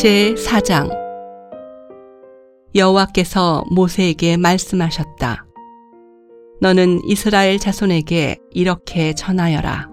제4장 여호와께서 모세에게 말씀하셨다. 너는 이스라엘 자손에게 이렇게 전하여라.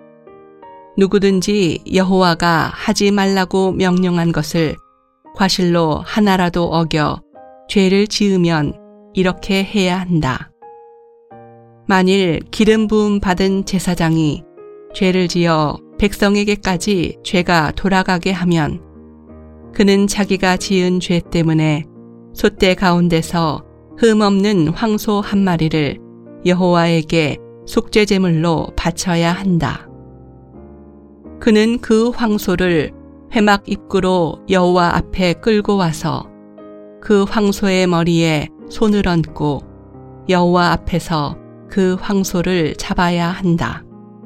누구든지 여호와가 하지 말라고 명령한 것을 과실로 하나라도 어겨 죄를 지으면 이렇게 해야 한다. 만일 기름 부음 받은 제사장이 죄를 지어 백성에게까지 죄가 돌아가게 하면 그는 자기가 지은 죄 때문에 솥대 가운데서 흠없는 황소 한 마리를 여호와에게 속죄제물로 바쳐야 한다. 그는 그 황소를 회막 입구로 여호와 앞에 끌고 와서 그 황소의 머리에 손을 얹고 여호와 앞에서 그 황소를 잡아야 한다.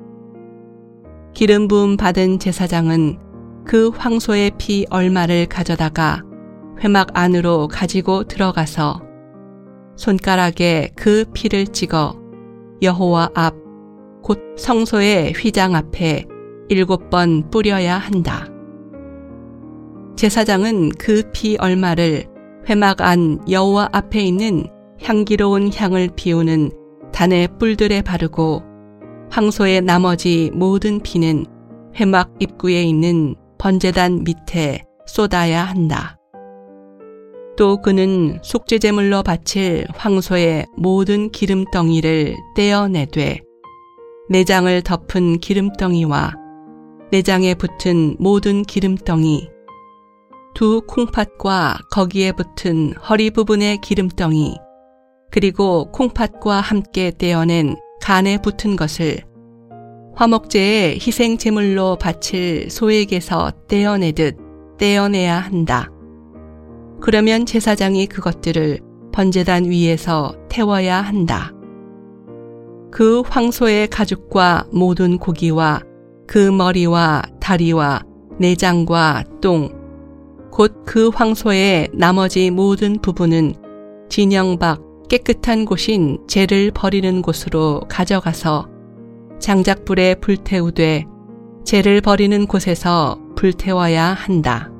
기름 부음 받은 제사장은 그 황소의 피 얼마를 가져다가 회막 안으로 가지고 들어가서 손가락에 그 피를 찍어 여호와 앞, 곧 성소의 휘장 앞에 7번 뿌려야 한다. 제사장은 그 피 얼마를 회막 안 여호와 앞에 있는 향기로운 향을 피우는 단의 뿔들에 바르고 황소의 나머지 모든 피는 회막 입구에 있는 번제단 밑에 쏟아야 한다. 또 그는 속죄제물로 바칠 황소의 모든 기름덩이를 떼어내되 내장을 덮은 기름덩이와 내장에 붙은 모든 기름덩이, 두 콩팥과 거기에 붙은 허리 부분의 기름덩이, 그리고 콩팥과 함께 떼어낸 간에 붙은 것을 화목제의 희생제물로 바칠 소에게서 떼어내듯 떼어내야 한다. 그러면 제사장이 그것들을 번제단 위에서 태워야 한다. 그 황소의 가죽과 모든 고기와 그 머리와 다리와 내장과 똥, 곧 그 황소의 나머지 모든 부분은 진영 밖 깨끗한 곳인 재를 버리는 곳으로 가져가서 장작불에 불태우되 재를 버리는 곳에서 불태워야 한다.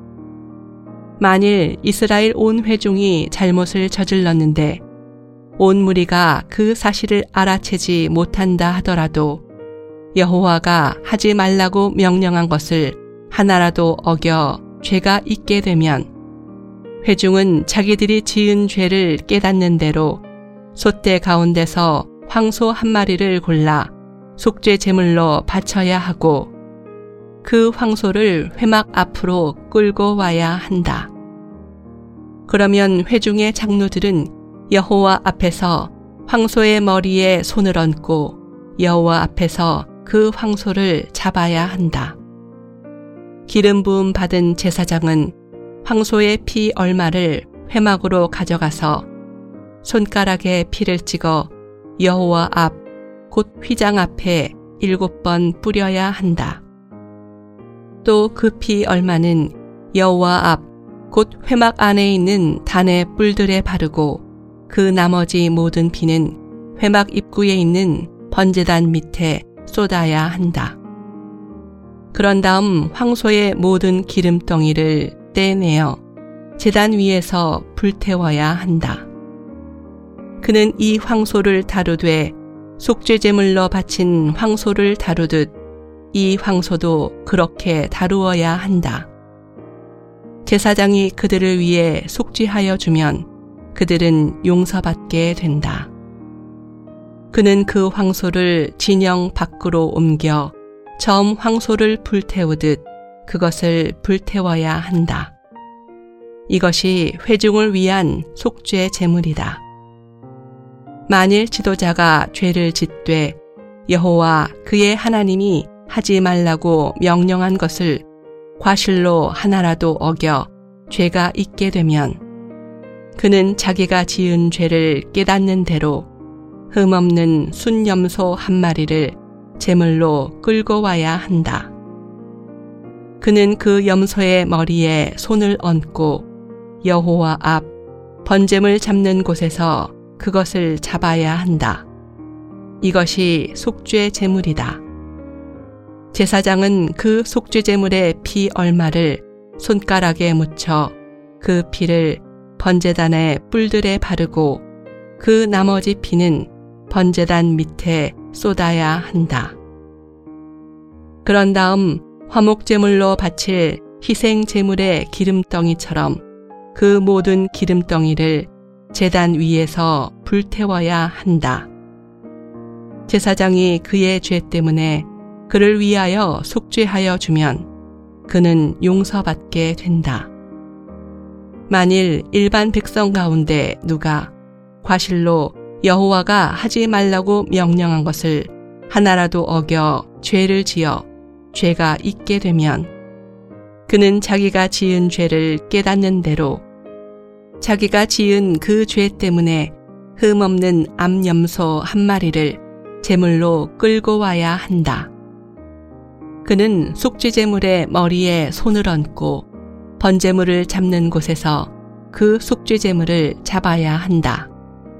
만일 이스라엘 온 회중이 잘못을 저질렀는데 온 무리가 그 사실을 알아채지 못한다 하더라도 여호와가 하지 말라고 명령한 것을 하나라도 어겨 죄가 있게 되면 회중은 자기들이 지은 죄를 깨닫는 대로 솥대 가운데서 황소 한 마리를 골라 속죄 제물로 바쳐야 하고 그 황소를 회막 앞으로 끌고 와야 한다. 그러면 회중의 장로들은 여호와 앞에서 황소의 머리에 손을 얹고 여호와 앞에서 그 황소를 잡아야 한다. 기름 부음 받은 제사장은 황소의 피 얼마를 회막으로 가져가서 손가락에 피를 찍어 여호와 앞, 곧 휘장 앞에 7번 뿌려야 한다. 또 그 피 얼마는 여호와 앞, 곧 회막 안에 있는 단의 뿔들에 바르고 그 나머지 모든 피는 회막 입구에 있는 번제단 밑에 쏟아야 한다. 그런 다음 황소의 모든 기름덩이를 떼내어 제단 위에서 불태워야 한다. 그는 이 황소를 다루되 속죄제물로 바친 황소를 다루듯 이 황소도 그렇게 다루어야 한다. 제사장이 그들을 위해 속죄하여 주면 그들은 용서받게 된다. 그는 그 황소를 진영 밖으로 옮겨 점 황소를 불태우듯 그것을 불태워야 한다. 이것이 회중을 위한 속죄 제물이다. 만일 지도자가 죄를 짓되 여호와 그의 하나님이 하지 말라고 명령한 것을 과실로 하나라도 어겨 죄가 있게 되면 그는 자기가 지은 죄를 깨닫는 대로 흠없는 순염소 한 마리를 제물로 끌고 와야 한다. 그는 그 염소의 머리에 손을 얹고 여호와 앞 번제물 잡는 곳에서 그것을 잡아야 한다. 이것이 속죄 제물이다. 제사장은 그 속죄 제물의 피 얼마를 손가락에 묻혀 그 피를 번제단의 뿔들에 바르고 그 나머지 피는 번제단 밑에 쏟아야 한다. 그런 다음 화목제물로 바칠 희생 제물의 기름덩이처럼 그 모든 기름덩이를 제단 위에서 불태워야 한다. 제사장이 그의 죄 때문에 그를 위하여 속죄하여 주면 그는 용서받게 된다. 만일 일반 백성 가운데 누가 과실로 여호와가 하지 말라고 명령한 것을 하나라도 어겨 죄를 지어 죄가 있게 되면 그는 자기가 지은 죄를 깨닫는 대로 자기가 지은 그 죄 때문에 흠없는 암염소 한 마리를 제물로 끌고 와야 한다. 그는 속죄제물의 머리에 손을 얹고 번제물을 잡는 곳에서 그 속죄제물을 잡아야 한다.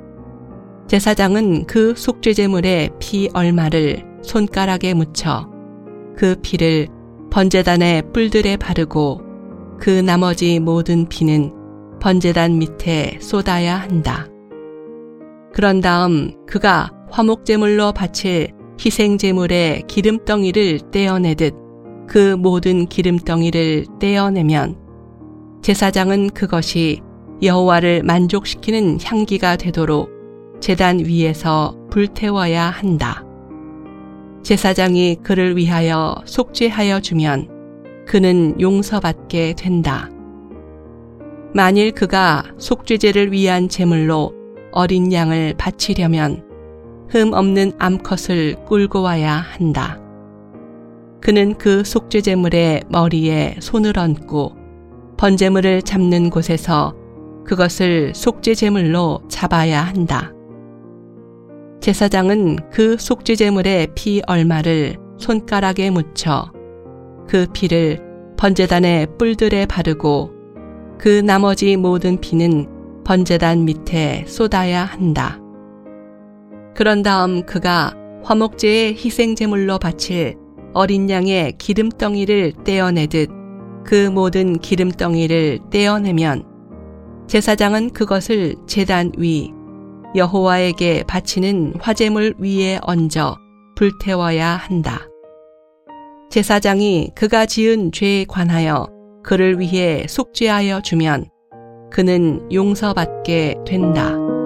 제사장은 그 속죄제물의 피 얼마를 손가락에 묻혀 그 피를 번제단의 뿔들에 바르고 그 나머지 모든 피는 번제단 밑에 쏟아야 한다. 그런 다음 그가 화목제물로 바칠 희생제물의 기름덩이를 떼어내듯 그 모든 기름덩이를 떼어내면 제사장은 그것이 여호와를 만족시키는 향기가 되도록 제단 위에서 불태워야 한다. 제사장이 그를 위하여 속죄하여 주면 그는 용서받게 된다. 만일 그가 속죄제를 위한 제물로 어린 양을 바치려면 흠 없는 암컷을 끌고 와야 한다. 그는 그 속죄제물의 머리에 손을 얹고 번제물을 잡는 곳에서 그것을 속죄제물로 잡아야 한다. 제사장은 그 속죄제물의 피 얼마를 손가락에 묻혀 그 피를 번제단의 뿔들에 바르고 그 나머지 모든 피는 번제단 밑에 쏟아야 한다. 그런 다음 그가 화목제의 희생제물로 바칠 어린 양의 기름덩이를 떼어내듯 그 모든 기름덩이를 떼어내면 제사장은 그것을 제단 위 여호와에게 바치는 화제물 위에 얹어 불태워야 한다. 제사장이 그가 지은 죄에 관하여 그를 위해 속죄하여 주면 그는 용서받게 된다.